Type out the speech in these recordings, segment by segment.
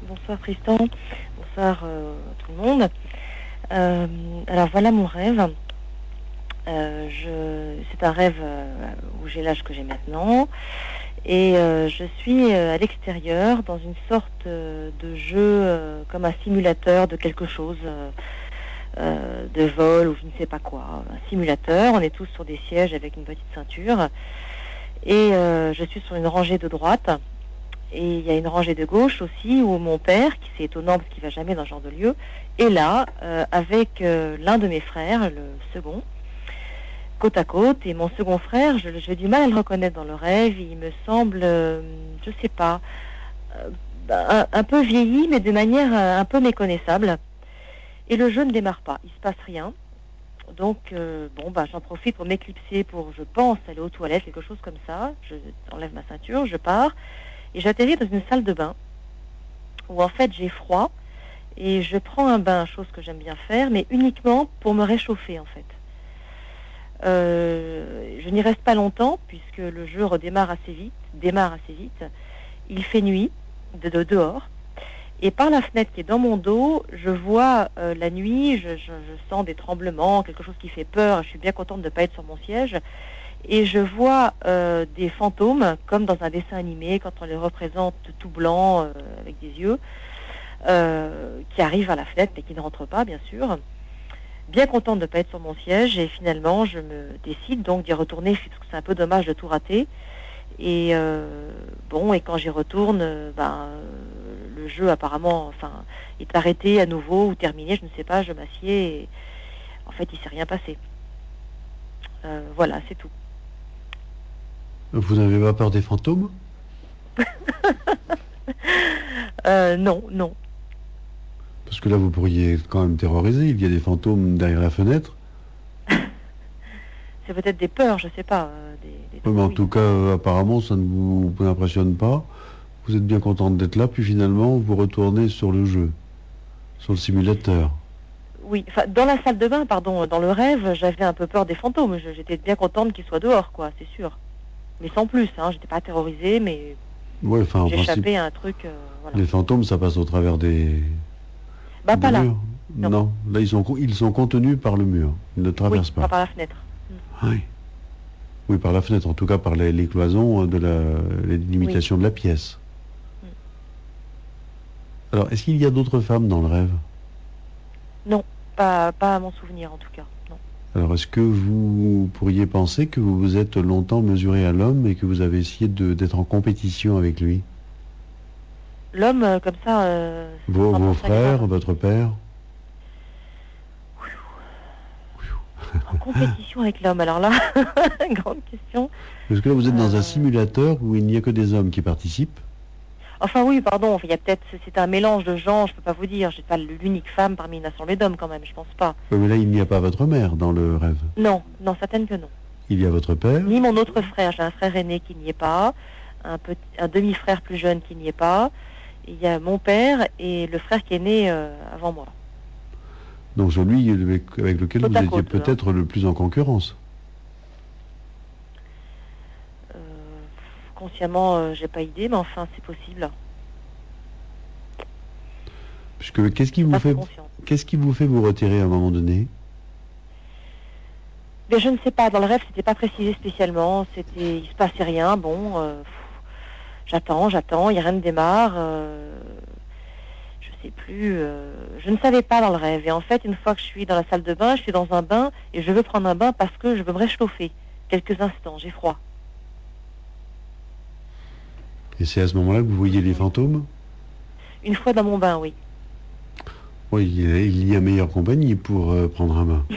Bonsoir Tristan, bonsoir tout le monde. Alors voilà mon rêve. C'est un rêve où j'ai l'âge que j'ai maintenant et je suis à l'extérieur dans une sorte de jeu comme un simulateur de quelque chose, de vol ou je ne sais pas quoi. Un simulateur, on est tous sur des sièges avec une petite ceinture et je suis sur une rangée de droite. Et il y a une rangée de gauche aussi où mon père, qui c'est étonnant parce qu'il va jamais dans ce genre de lieu, est là avec l'un de mes frères, le second, côte à côte. Et mon second frère, j'ai du mal à le reconnaître dans le rêve. Il me semble, je sais pas, un peu vieilli, mais de manière un peu méconnaissable. Et le jeu ne démarre pas, il se passe rien. Donc j'en profite pour m'éclipser, pour, je pense, aller aux toilettes, quelque chose comme ça. Je enlève ma ceinture, je pars et j'atterris dans une salle de bain où en fait j'ai froid et je prends un bain, chose que j'aime bien faire, mais uniquement pour me réchauffer en fait. Je n'y reste pas longtemps puisque le jeu démarre assez vite. Il fait nuit de dehors et par la fenêtre qui est dans mon dos, je vois la nuit, je sens des tremblements, quelque chose qui fait peur. Je suis bien contente de ne pas être sur mon siège et je vois des fantômes comme dans un dessin animé quand on les représente tout blanc avec des yeux. Qui arrive à la fenêtre mais qui ne rentre pas, bien sûr. Bien contente de ne pas être sur mon siège et finalement je me décide donc d'y retourner parce que c'est un peu dommage de tout rater. Et et quand j'y retourne, le jeu apparemment, est arrêté à nouveau ou terminé, je ne sais pas. Je m'assieds et en fait il s'est rien passé. Voilà, c'est tout. Vous n'avez pas peur des fantômes? Non, non. Parce que là, vous pourriez quand même terroriser. Il y a des fantômes derrière la fenêtre. C'est peut-être des peurs, je sais pas, des Oui, mais trucs, en oui. tout cas, apparemment, ça ne vous impressionne pas. Vous êtes bien contente d'être là, puis finalement, vous retournez sur le jeu, sur le simulateur. Oui, enfin, dans la salle de bain, pardon, dans le rêve, j'avais un peu peur des fantômes. J'étais bien contente qu'ils soient dehors, quoi, c'est sûr. Mais sans plus, hein, j'étais pas terrorisée, mais Oui, enfin, en principe, j'échappais à un truc, voilà. les fantômes, ça passe au travers Bah, des pas là. murs. Non. Non, là, ils sont contenus par le mur. Ils ne Oui, traversent pas pas. par la fenêtre. Oui. Oui, par la fenêtre, en tout cas par les cloisons les Oui. limitations de la pièce. Mm. Alors, est-ce qu'il y a d'autres femmes dans le rêve? Non, pas à mon souvenir, en tout cas. Non. Alors, est-ce que vous pourriez penser que vous vous êtes longtemps mesuré à l'homme et que vous avez essayé d'être en compétition avec lui? L'homme, comme ça, sans Vos penser à grave. frères, votre père? En compétition avec l'homme, alors là, grande question. Parce que là, vous êtes dans un Euh, simulateur où il n'y a que des hommes qui participent. Enfin oui, pardon, il y a peut-être, c'est un mélange de gens, je peux pas vous dire. Je suis pas l'unique femme parmi une assemblée d'hommes quand même, je pense pas. Oui, mais là, il n'y a pas votre mère dans le rêve. Non, non, certaine que non. Il y a votre père. Ni mon autre frère, j'ai un frère aîné qui n'y est pas, un demi-frère plus jeune qui n'y est pas. Il y a mon père et le frère qui est né avant moi. Donc celui avec lequel Côte vous à étiez côte, eux, hein. peut-être le plus en concurrence. Euh, Consciemment, j'ai pas idée, mais enfin, c'est possible. Puisque De façon consciente. qu'est-ce qui vous fait vous retirer à un moment donné? Mais je ne sais pas, dans le rêve, c'était pas précisé spécialement. Il se passait rien. Bon, j'attends, il n'y a rien de démarre. Je sais plus. Je ne savais pas dans le rêve. Et en fait, une fois que je suis dans la salle de bain, je suis dans un bain et je veux prendre un bain parce que je veux me réchauffer. Quelques instants, j'ai froid. Et c'est à ce moment-là que vous voyez les Oui. fantômes? Une fois dans mon bain, oui. Oui, il y a meilleure compagnie pour prendre un bain.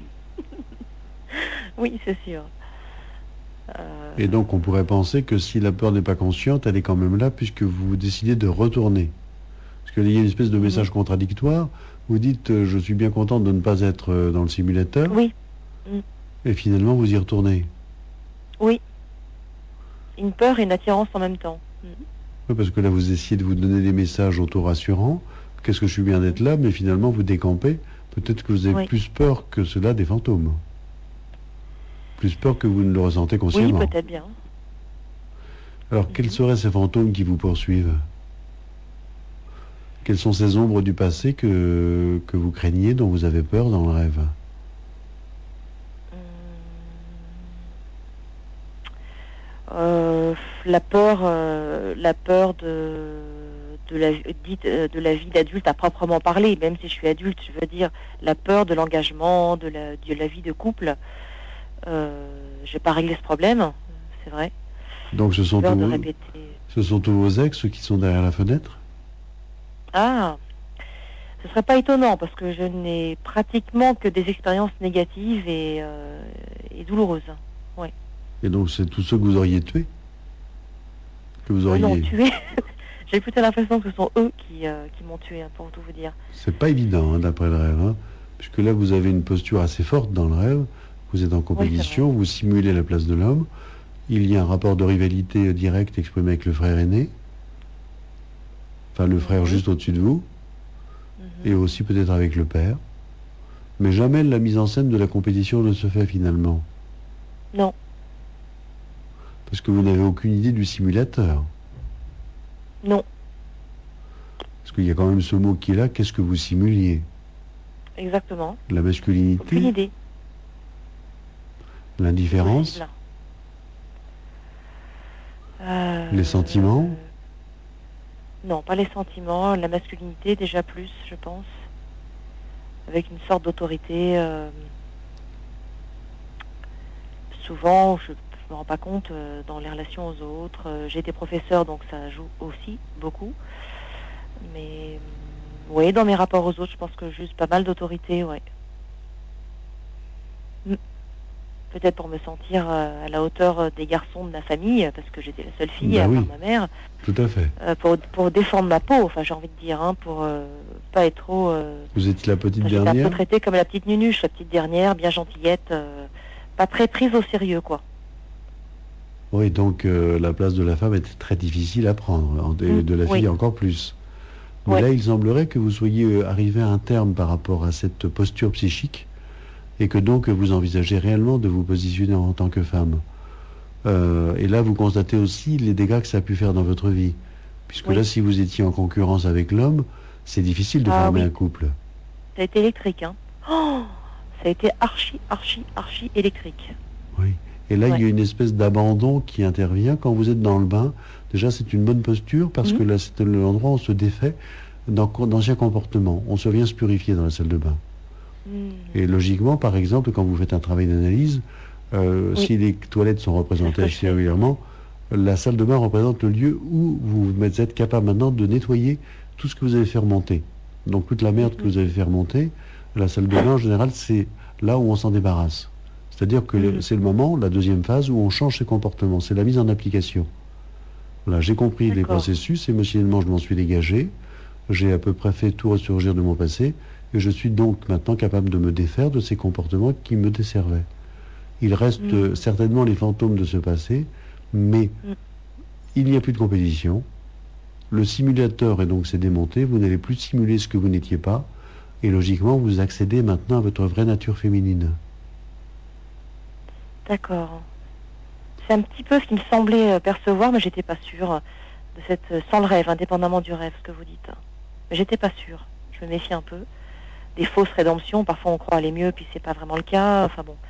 Oui, c'est sûr. Et donc on pourrait penser que si la peur n'est pas consciente, elle est quand même là puisque vous décidez de retourner. Parce qu'il y a une espèce de Mhm. message contradictoire. Vous dites je suis bien content de ne pas être dans le simulateur, Oui. Mm. et finalement vous y retournez. Oui. Une peur et une attirance en même temps. Mm. Oui, parce que là vous essayez de vous donner des messages auto-rassurants. Qu'est-ce que je suis bien d'être Mhm. là, mais finalement vous décampez. Peut-être que vous avez Oui. plus peur que cela des fantômes. Plus peur que vous ne le ressentez Oui, consciemment. peut-être bien. Alors quels Mhm. seraient ces fantômes qui vous poursuivent? Quelles sont ces ombres du passé que vous craignez, dont vous avez peur dans le rêve? La peur de la vie d'adulte à proprement parler, même si je suis adulte, je veux dire la peur de l'engagement, de la vie de couple. J'ai pas réglé ce problème, c'est vrai. Donc Peur de répéter. ce sont tous vos ex qui sont derrière la fenêtre? Ah, ce serait pas étonnant parce que je n'ai pratiquement que des expériences négatives et douloureuses. Ouais. Et donc c'est tous ceux que vous auriez tués? Que vous Non, auriez... tués. J'ai plutôt l'impression que ce sont eux qui m'ont tué, hein, pour tout vous dire. C'est pas évident, hein, d'après le rêve, hein, puisque là vous avez une posture assez forte dans le rêve, vous êtes en Oui, c'est vrai. compétition, vous simulez la place de l'homme, il y a un rapport de rivalité direct exprimé avec le frère aîné, enfin le frère Oui. juste au-dessus de vous, et Mhm. aussi peut-être avec le père, mais jamais la mise en scène de la compétition ne se fait finalement, Non, parce que vous n'avez aucune idée du simulateur, non, parce qu'il y a quand même ce mot qui est là, qu'est-ce que vous simuliez? exactement. La Aucune masculinité, idée. C'est l'indifférence, possible. les sentiments. Euh, non, pas les sentiments, la masculinité déjà plus, je pense, avec une sorte d'autorité. Souvent, je me rends pas compte dans les relations aux autres. J'ai été professeur, donc ça joue aussi beaucoup. Mais oui, dans mes rapports aux autres, je pense que juste pas mal d'autorité, ouais. Mm. Peut-être pour me sentir à la hauteur des garçons de ma famille, parce que j'étais la seule fille Ben à part oui, ma mère, tout à fait. pour défendre ma peau, enfin j'ai envie de dire, hein, pour pas être trop... Vous étiez la petite enfin, j'étais un peu dernière? traitée comme la petite nunuche, la petite dernière, bien gentillette, pas très prise au sérieux, quoi. Oui, donc la place de la femme était très difficile à prendre, et de la Oui, fille encore plus. Mais ouais. là, il semblerait que vous soyez arrivé à un terme par rapport à cette posture psychique, et que donc vous envisagez réellement de vous positionner en tant que femme. Et là, vous constatez aussi les dégâts que ça a pu faire dans votre vie. Puisque là, Oui. si vous étiez en concurrence avec l'homme, c'est difficile de Ah former un oui, couple. ça a été électrique, hein. Oh, ça a été archi, archi, archi électrique. Oui. Et là, il Ouais. y a une espèce d'abandon qui intervient quand vous êtes dans le bain. Déjà, c'est une bonne posture parce Mhm. que là, c'est l'endroit où on se défait d'anciens comportements. On se vient se purifier dans la salle de bain. Et Mhm. logiquement, par exemple, quand vous faites un travail d'analyse, Oui, si les toilettes sont c'est ce représentées que je assez fais, ouais. régulièrement, la salle de bain représente le lieu où vous êtes capable maintenant de nettoyer tout ce que vous avez fait remonter. Donc toute la merde que Mhm. vous avez fait remonter, la salle de bain, en général, c'est là où on s'en débarrasse. C'est-à-dire que Mhm. c'est le moment, la deuxième phase, où on change ses comportements. C'est la mise en application. Voilà, j'ai compris les D'accord. processus, émotionnellement, je m'en suis dégagé. J'ai à peu près fait tout ressurgir de mon passé, et je suis donc maintenant capable de me défaire de ces comportements qui me desservaient. Il reste Mhm. certainement les fantômes de ce passé, mais Mhm. il n'y a plus de compétition. Le simulateur est donc s'est démonté, vous n'allez plus simuler ce que vous n'étiez pas, et logiquement vous accédez maintenant à votre vraie nature féminine. D'accord. C'est un petit peu ce qui me semblait percevoir, mais j'étais pas sûre de cette sans le rêve, indépendamment du rêve, ce que vous dites. Mais j'étais pas sûre. Je me méfie un peu. Des fausses rédemptions, parfois on croit aller mieux, puis c'est pas vraiment le cas. Enfin bon,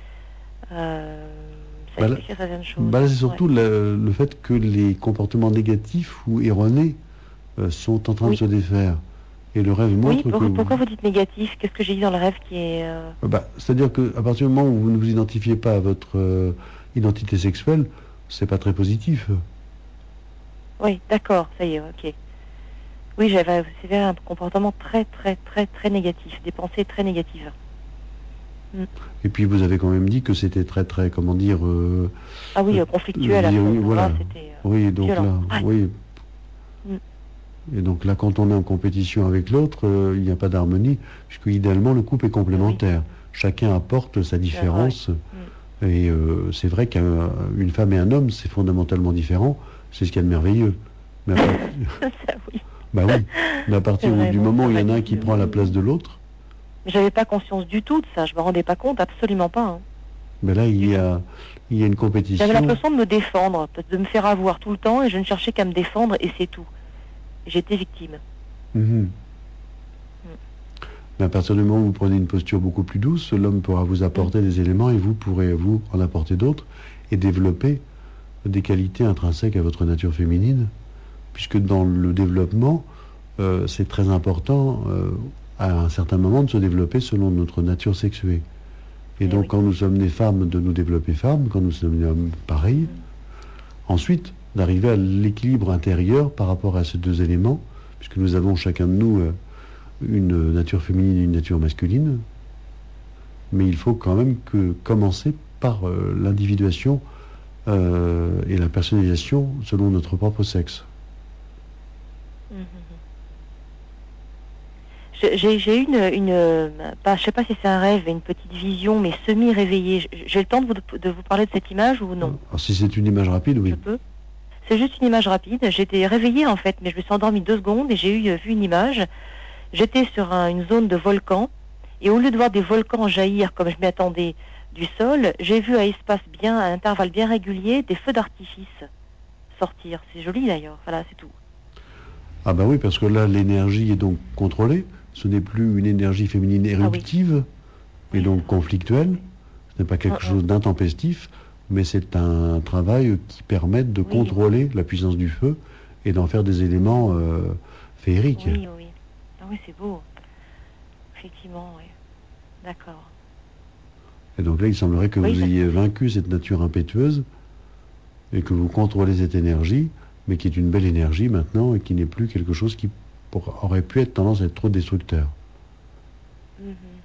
ça Bah là, expliquerait certaines choses. bah là, c'est Ouais. surtout le fait que les comportements négatifs ou erronés sont en train de Oui. se défaire. Et le rêve Oui. montre que Pourquoi vous dites négatif? Qu'est-ce que j'ai dit dans le rêve qui est c'est-à-dire qu'à partir du moment où vous ne vous identifiez pas à votre identité sexuelle, c'est pas très positif. Oui, d'accord. Ça y est. Ok. Oui, c'était un comportement très, très, très, très négatif, des pensées très négatives. Mm. Et puis vous avez quand même dit que c'était très très, comment dire, Ah oui, conflictuel à ce moment-là, voilà. c'était Oui, donc violent. là, Ouais. oui. Mm. Et donc là, quand on est en compétition avec l'autre, il n'y a pas d'harmonie, puisque idéalement le couple est Ben oui, complémentaire. Chacun apporte sa je suis d'accord avec différence. vous. Mm. Et c'est vrai qu'une femme et un homme, c'est fondamentalement différent. C'est ce qu'il y a de merveilleux. Mais à partir, Ça, oui, bah oui. Mais à c'est partir vrai, du non, moment c'est où il y vrai. en a un qui prend la place de l'autre, Mais j'avais pas conscience du tout de ça, je me rendais pas compte, absolument pas, hein, ben là, du tout. il y a une J'avais compétition. l'impression de me défendre, de me faire avoir tout le temps, et je ne cherchais qu'à me défendre, et c'est tout. J'étais victime. Mhm. Mm. Mais à partir du moment où vous prenez une posture beaucoup plus douce, l'homme pourra vous Mm. apporter des éléments et vous pourrez vous en apporter d'autres et développer des qualités intrinsèques à votre nature féminine, puisque dans le développement, c'est très important à un certain moment de se développer selon notre nature sexuée. Et Eh donc oui. quand nous sommes des femmes, de nous développer femmes, quand nous sommes des hommes, pareil. Mm. Ensuite, d'arriver à l'équilibre intérieur par rapport à ces deux éléments, puisque nous avons chacun de nous une nature féminine et une nature masculine, mais il faut quand même commencer par l'individuation et la personnalisation selon notre propre sexe. Mm. Mm. J'ai eu pas, je sais pas si c'est un rêve, une petite vision, mais semi-réveillée. J'ai le temps de vous parler de cette image ou non? Alors, si c'est une image rapide, Je oui. peux? C'est juste une image rapide. J'étais réveillée en fait, mais je me suis endormie 2 secondes et j'ai vu une image. J'étais sur une zone de volcan et au lieu de voir des volcans jaillir comme je m'y attendais du sol, j'ai vu à intervalles bien réguliers, des feux d'artifice sortir. C'est joli d'ailleurs. Voilà, c'est tout. Ah bah oui, parce que là, l'énergie est donc contrôlée. Ce n'est plus une énergie féminine Ah oui, éruptive et oui, c'est donc vrai. Tout à conflictuelle. fait. Ce n'est pas quelque Mm, mm. chose d'intempestif, mais c'est un travail qui permet de Oui, oui, contrôler la puissance du feu et d'en faire des éléments féeriques. oui, oui. Ah oui, c'est beau. Effectivement, oui. D'accord. Et donc là, il semblerait que Oui, vous parce ayez que c'est. vaincu cette nature impétueuse et que vous contrôlez cette énergie, mais qui est une belle énergie maintenant et qui n'est plus quelque chose qui aurait pu être tendance à être trop destructeur. Mhm.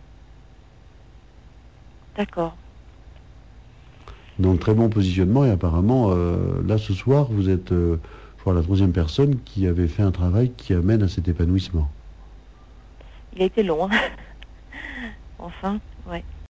D'accord. Donc très bon positionnement et apparemment, là ce soir, vous êtes, je crois, la troisième personne qui avait fait un travail qui amène à cet épanouissement. Il a été long, hein. Enfin, ouais.